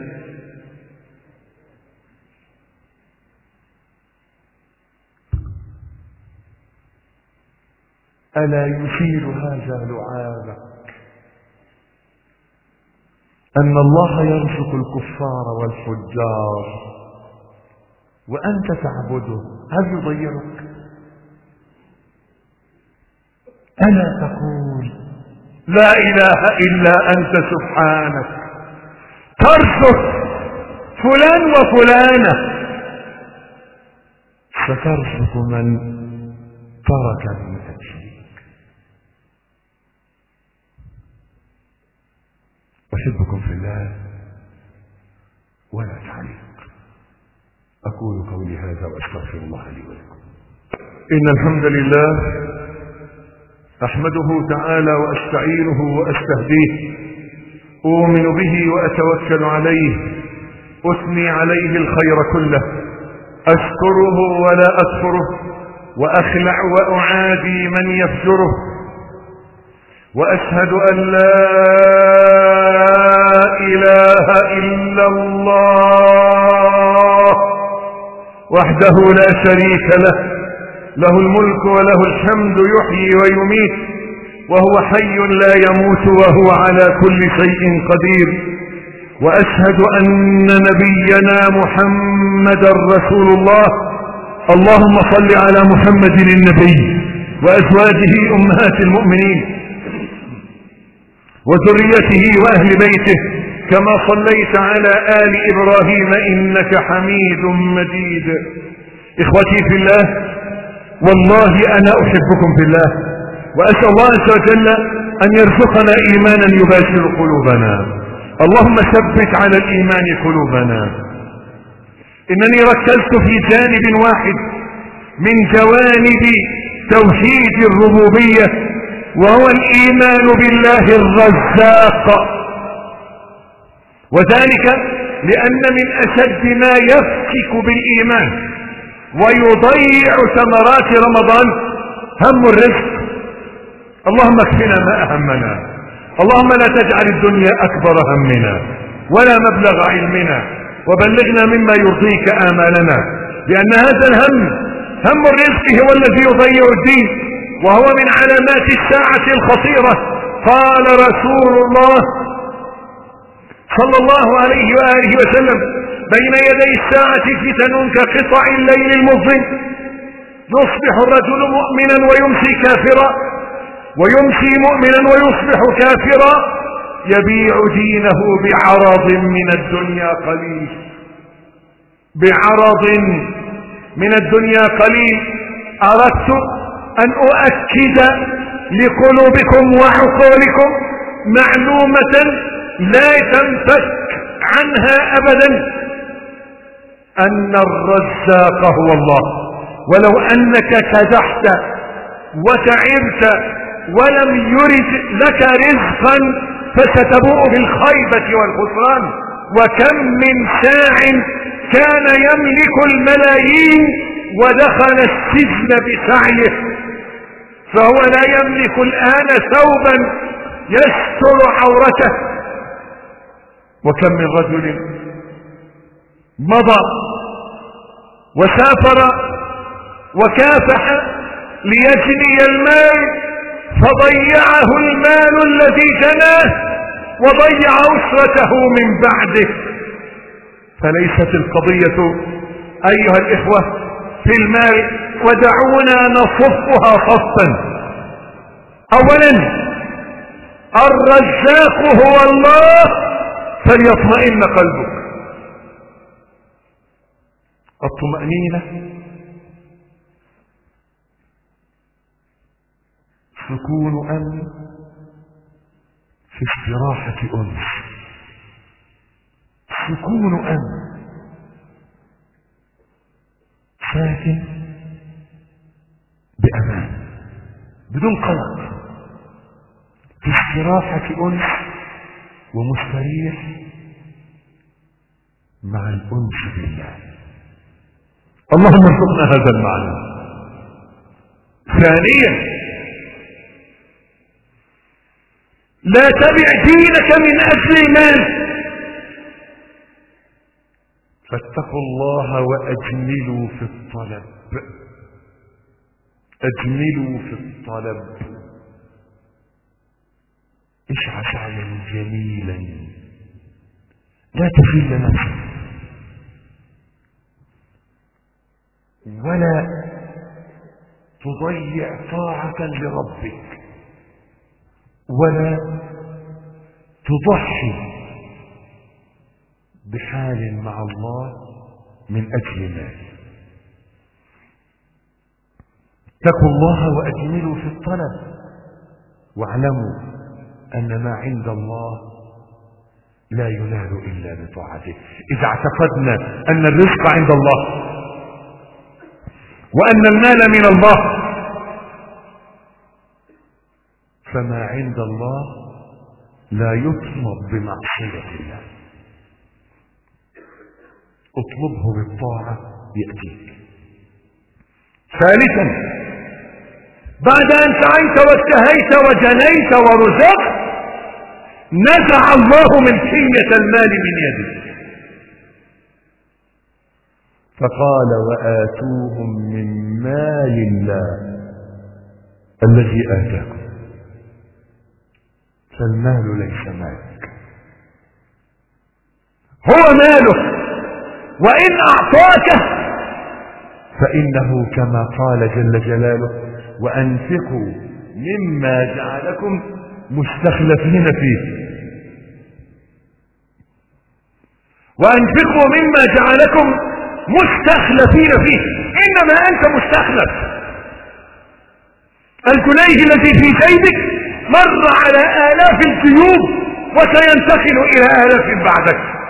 ألا يثير هذا لعابك أن الله يرزق الكفار والفجار وأنت تعبده، هل يضيعك؟ ألا تقول لا إله إلا أنت سبحانك، ترزق فلان وفلانة، سترزق من ترك من أجلك. أحبكم في الله ولا تعليق. أقول قولي هذا وأستغفر الله لي ولكم. إن الحمد لله أحمده تعالى وأستعينه وأستهديه، أؤمن به وأتوكل عليه، أثني عليه الخير كله، أشكره ولا أكفره، وأخلع وأعادي من يفجره، وأشهد أن لا إله إلا الله وحده لا شريك له، له الملك وله الحمد، يحيي ويميت وهو حي لا يموت وهو على كل شيء قدير. وأشهد أن نبينا محمدا رسول الله. اللهم صل على محمد النبي وأزواجه أمهات المؤمنين وذريته وأهل بيته كما صليت على آل إبراهيم إنك حميد مجيد. إخوتي في الله، والله أنا أحبكم في الله، وأسأل الله عز وجل أن يرزقنا إيمانا يباشر قلوبنا. اللهم ثبت على الإيمان قلوبنا. إنني ركزت في جانب واحد من جوانب توحيد الربوبية، وهو الإيمان بالله الرزاق، وذلك لأن من أشد ما يفتك بالإيمان ويضيع ثمرات رمضان هم الرزق. اللهم اكفنا ما أهمنا، اللهم لا تجعل الدنيا أكبر همنا ولا مبلغ علمنا، وبلغنا مما يرضيك آمالنا، لأن هذا الهم، هم الرزق، هو الذي يضيع الدين، وهو من علامات الساعة الخطيرة. قال رسول الله صلى الله عليه وآله وسلم: بين يدي الساعة فتن كقطع الليل المظلم، يصبح الرجل مؤمنا ويمسي كافرا، ويمسي مؤمنا ويصبح كافرا، يبيع دينه بعرض من الدنيا قليل، بعرض من الدنيا قليل. أردت أن أؤكد لقلوبكم وعقولكم معلومة لا تنفك عنها أبدا، أن الرزاق هو الله. ولو أنك كدحت وتعبت ولم يرد لك رزقا فستبوء بالخيبة والخسران. وكم من ساع كان يملك الملايين ودخل السجن بسعيه، فهو لا يملك الآن ثوبا يستر عورته. وكم من رجل مضى وسافر وكافح ليجني المال فضيعه المال الذي جناه وضيع أسرته من بعده. فليست القضية أيها الإخوة في المال، ودعونا نصفها صفا. أولا الرزاق هو الله، فليطمئن قلبك. الطمأنينة سكون أمن في استراحة أنس، سكون أمن ساكن بأمان بدون قلق، في استراحة أنس ومستريح مع الأنس بالله. اللهم ارزقنا هذا المعنى. ثانيا لا تبع دينك من أجل المال، فاتقوا الله وأجملوا في الطلب. أجملوا في الطلب، اشعى سعيا جميلا، لا تذل نفسك ولا تضيع طاعة لربك ولا تضحي بحال مع الله من أجل مال. اتقوا الله وأجملوا في الطلب، واعلموا أن ما عند الله لا ينال إلا بطاعته. إذا اعتقدنا أن الرزق عند الله وأن المال من الله، فما عند الله لا يطلب بمعصية الله، اطلبه بالطاعة يأتيك. ثالثا بعد أن سعيت واجتهيت وجنيت ورزقت، نزع الله ملكية المال من يدك، فقال وآتوهم من مال الله الذي آتاكم. فالمال ليس مالك، هو مالك، وإن أعطاك فإنه كما قال جل جلاله وأنفقوا مما جعلكم مستخلفين فيه، وأنفقوا مما جعلكم مستخلفين فيه. إنما أنت مستخلف. الجنيه الذي في جيبك مر على آلاف الجيوب وسينتقل إلى آلاف بعدك.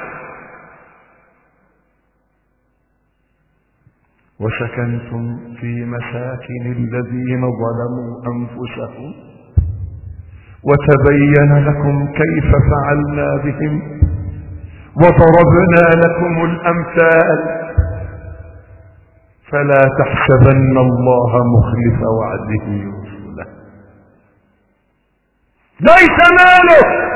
وسكنتم في مساكن الذين ظلموا أنفسهم وتبين لكم كيف فعلنا بهم وضربنا لكم الأمثال، فلا تحسبن الله مخلف وعده رسله. ليس ماله،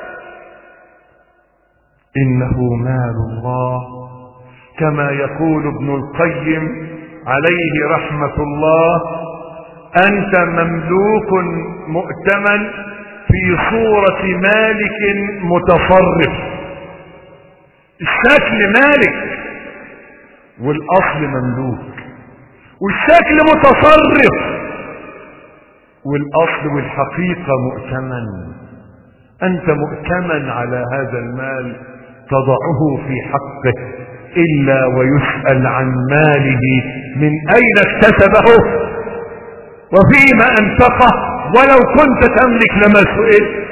إنه مال الله، كما يقول ابن القيم عليه رحمة الله: أنت مملوك مؤتمن في صورة مالك متصرف. الشكل مالك والأصل مملوك، والشكل متصرف والأصل والحقيقة مؤتمن. أنت مؤتمن على هذا المال تضعه في حقه، إلا ويسأل عن ماله من أين اكتسبه وفيما أنفقه، ولو كنت تملك لما سئل.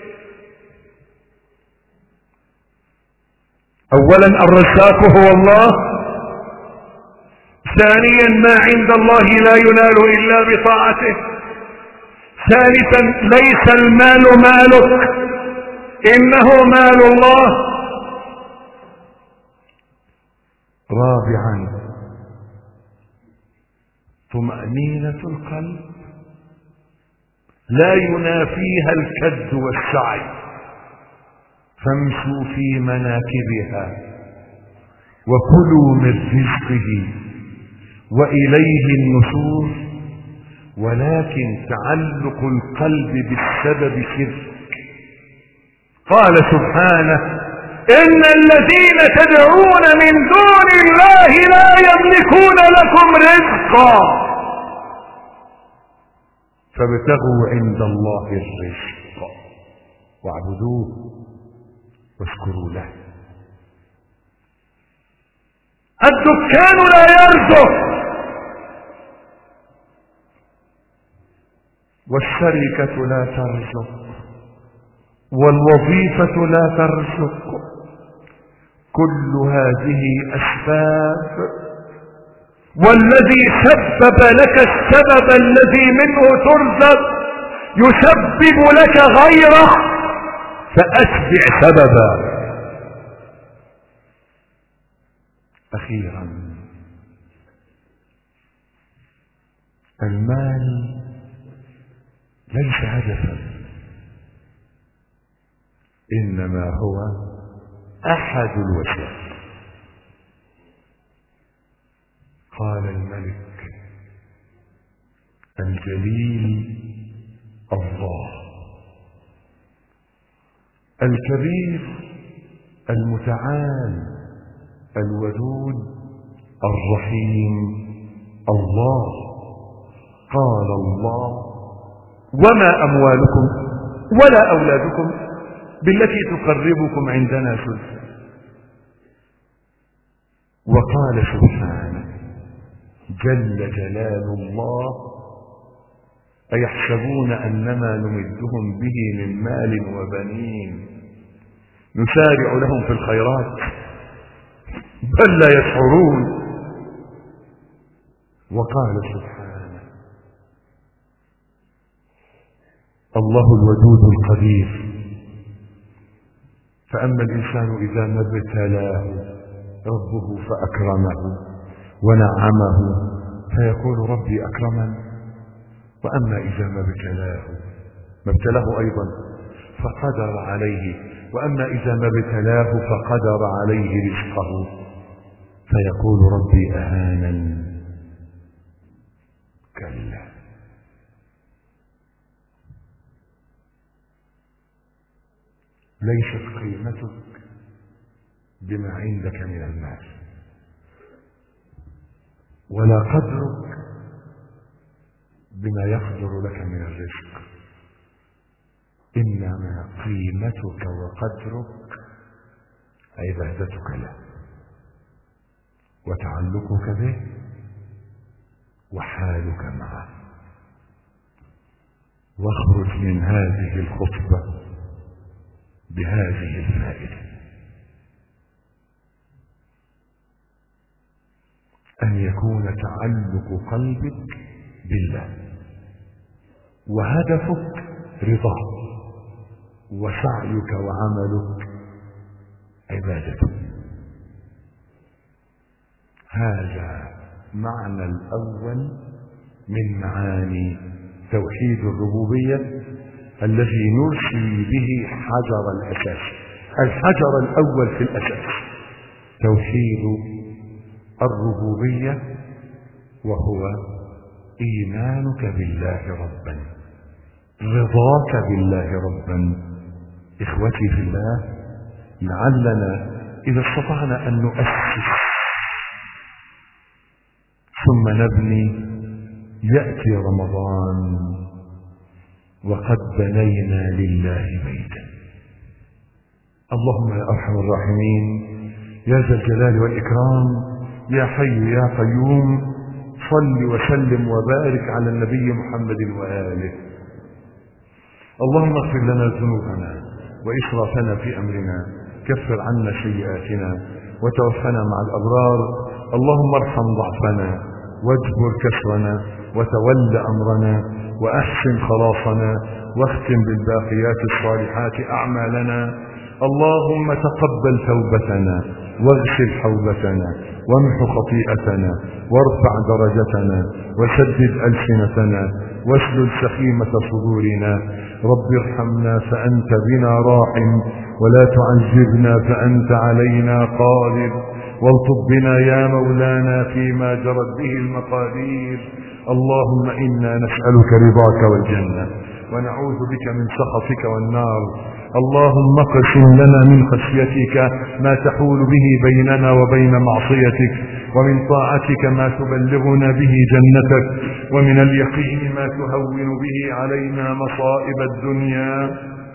أولا الرزاق هو الله، ثانيا ما عند الله لا ينال إلا بطاعته، ثالثا ليس المال مالك إنه مال الله، رابعا طمأنينة القلب لا ينافيها الكد والسعي، فامشوا في مناكبها وكلوا من رزقه وإليه النشور. ولكن تعلق القلب بالسبب شرك، قال سبحانه إن الذين تدعون من دون الله لا يملكون لكم رزقا فابتغوا عند الله الرزق واعبدوه واشكروا له. الدكان لا يرزق، والشركة لا ترزق، والوظيفة لا ترزق، كل هذه أسباب، والذي سبب لك السبب الذي منه ترزق يسبب لك غيره، فأتبع سببا. أخيرا، المال ليس هدفا، إنما هو أحد الوسائل. قال الملك الجليل الله الكبير المتعال الودود الرحيم الله. قال الله وما أموالكم ولا أولادكم بالتي تقربكم عندنا زلفى. وقال سبحانه جل جلال الله أيحسبون أنما نمدهم به من مال وبنين نسارع لهم في الخيرات بل لا يشعرون. وقال سبحانه الله الودود القدير فأما الإنسان إذا ما ابتلاه ربه فأكرمه ونعمه فيقول ربي أكرمن، وأما إذا ما ابتلاه أيضا فقدر عليه، وأما إذا ما ابتلاه فقدر عليه رزقه فيقول ربي أهانن. كلا، ليست قيمتك بما عندك من المال، ولا قدرك بما يقدر لك من الرزق، إنما قيمتك وقدرك عبادتك له وتعلقك به وحالك معه. واخرج من هذه الخطبة بهذه الفائدة: أن يكون تعلق قلبك بالله وهدفك رضاه وسعيك وعملك عبادته. هذا معنى الأول من معاني توحيد الربوبية الذي نرسي به حجر الأساس. الحجر الأول في الأساس توحيد الربوبية، وهو إيمانك بالله ربا، رضاك بالله ربا. إخوتي في الله، لعلنا إذا استطعنا أن نؤسس ثم نبني، يأتي رمضان وقد بنينا لله بيتا. اللهم يا أرحم الراحمين يا ذا الجلال والإكرام يا حي يا قيوم، صل وسلم وبارك على النبي محمد وآله. اللهم اغفر لنا ذنوبنا وإسرافنا في أمرنا، كفر عنا سيئاتنا وتوفنا مع الأبرار. اللهم ارحم ضعفنا واجبر كسرنا وتول أمرنا وأحسن خلاصنا واختم بالباقيات الصالحات أعمالنا. اللهم تقبل توبتنا واغسل حوبتنا وامح خطيئتنا وارفع درجتنا وسدد ألسنتنا واسلل سخيمة صدورنا. رب ارحمنا فأنت بنا راحم، ولا تعذبنا فأنت علينا قادر، والطف بنا يا مولانا فيما جرت به المقادير. اللهم إنا نسألك رضاك والجنة ونعوذ بك من سخطك والنار. اللهم اقسم لنا من خشيتك ما تحول به بيننا وبين معصيتك، ومن طاعتك ما تبلغنا به جنتك، ومن اليقين ما تهون به علينا مصائب الدنيا.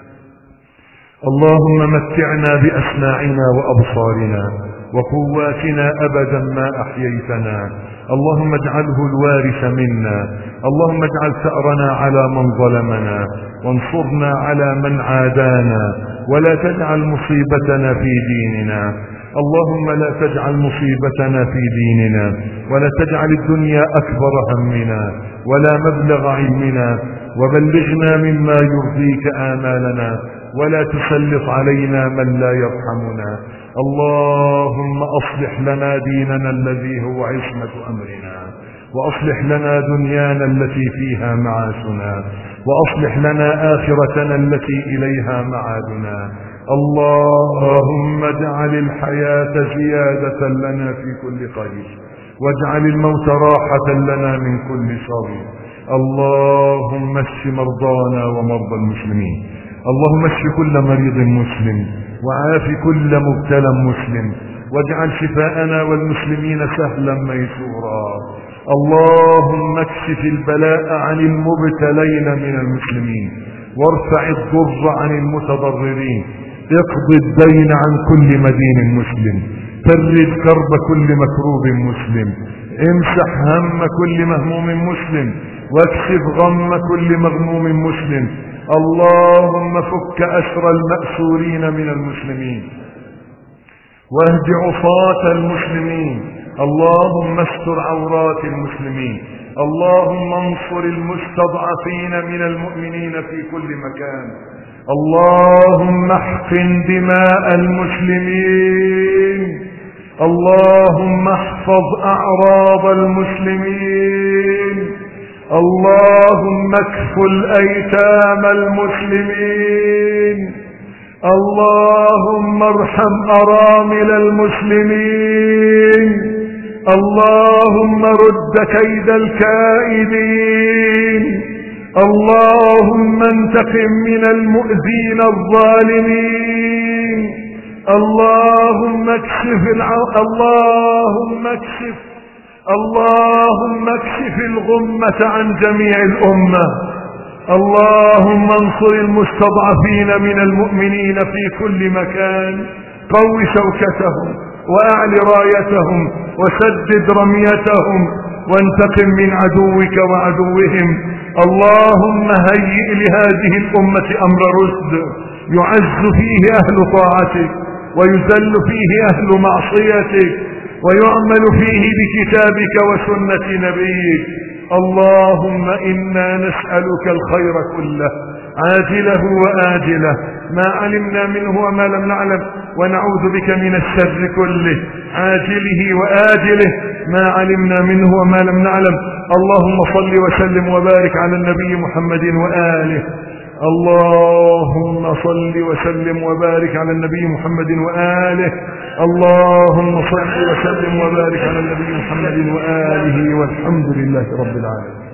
اللهم متعنا بأسماعنا وأبصارنا وقواتنا أبدا ما أحييتنا. اللهم اجعله الوارث منا. اللهم اجعل ثأرنا على من ظلمنا، وانصرنا على من عادانا، ولا تجعل مصيبتنا في ديننا. اللهم لا تجعل مصيبتنا في ديننا، ولا تجعل الدنيا أكبر همنا ولا مبلغ علمنا، وبلغنا مما يرضيك آمالنا، ولا تسلط علينا من لا يرحمنا. اللهم أصلح لنا ديننا الذي هو عصمة أمرنا، وأصلح لنا دنيانا التي فيها معاشنا، وأصلح لنا آخرتنا التي إليها معادنا. اللهم اجعل الحياة زيادة لنا في كل خير، واجعل الموت راحة لنا من كل شر. اللهم اشف مرضانا ومرضى المسلمين. اللهم اشف كل مريض مسلم، وعاف كل مبتلى مسلم، واجعل شفاءنا والمسلمين سهلا ميسورا. اللهم اكشف البلاء عن المبتلين من المسلمين، وارفع الضر عن المتضررين، اقض الدين عن كل مدين مسلم، فرج كرب كل مكروب مسلم، امسح هم كل مهموم مسلم، واكشف غم كل مغموم مسلم. اللهم فك أسر المأسورين من المسلمين، واهد عصاة المسلمين. اللهم استر عورات المسلمين. اللهم انصر المستضعفين من المؤمنين في كل مكان. اللهم احقن دماء المسلمين. اللهم احفظ أعراض المسلمين. اللهم اكفل أيتام المسلمين. اللهم ارحم أرامل المسلمين. اللهم رد كيد الكائدين. اللهم انتقم من المؤذين الظالمين. اللهم اكشف الغمة عن جميع الأمة. اللهم انصر المستضعفين من المؤمنين في كل مكان، قو شوكتهم وأعل رايتهم وسدد رميتهم، وانتقم من عدوك وعدوهم. اللهم هيئ لهذه الأمة أمر رشد، يعز فيه أهل طاعتك، ويذل فيه أهل معصيتك، ويعمل فيه بكتابك وسنة نبيك. اللهم إنا نسألك الخير كله، عاجله وآجله، ما علمنا منه وما لم نعلم، ونعوذ بك من الشر كله، عاجله وآجله، ما علمنا منه وما لم نعلم. اللهم صل وسلم وبارك على النبي محمد وآله. اللهم صل وسلم وبارك على النبي محمد وآله. اللهم صل وسلم وبارك على النبي محمد وآله، والحمد لله رب العالمين.